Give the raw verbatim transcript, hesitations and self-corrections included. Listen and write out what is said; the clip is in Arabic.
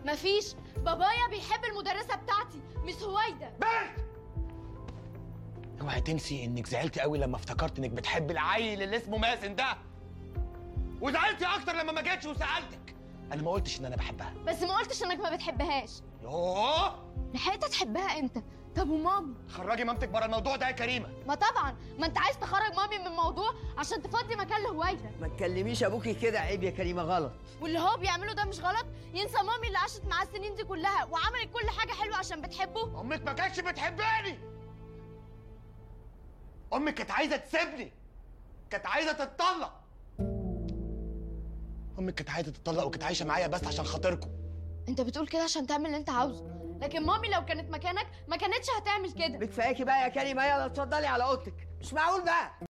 مفيش، بابايا بيحب المدرسه بتاعتي مس هويدا. بنت، اوعي تنسي انك زعلتي قوي لما افتكرت انك بتحب العيل اللي اسمه مازن ده، وزعلتي اكتر لما ما جاتش وسالتك. انا ما قلتش ان انا بحبها، بس ما قلتش انك ما بتحبهاش. يوه، لحقت تحبها امتى؟ طب ومامي؟ خرجي مامتك بره الموضوع ده يا كريمه. ما طبعا، ما انت عايز تخرج مامي من الموضوع عشان تفضي مكان لهويدا. ما تكلميش ابوكي كده، عيب يا كريمه، غلط. واللي هو بيعمله ده مش غلط؟ ينسى مامي اللي عاشت معاه السنين دي كلها وعملت كل حاجه حلوه عشان بتحبه؟ امك ما كانتش بتحبني، امك كانت عايزه تسيبني، كانت عايزه تتطلق. امك كانت عايزه تتطلق وكانت عايشه معايا بس عشان خاطركم. انت بتقول كده عشان تعمل اللي انت عاوزه، لكن مامي لو كانت مكانك ما كانتش هتعمل كده. بكفاياكي بقى يا كريمه، يلا اتفضلي على اوضتك. مش معقول بقى.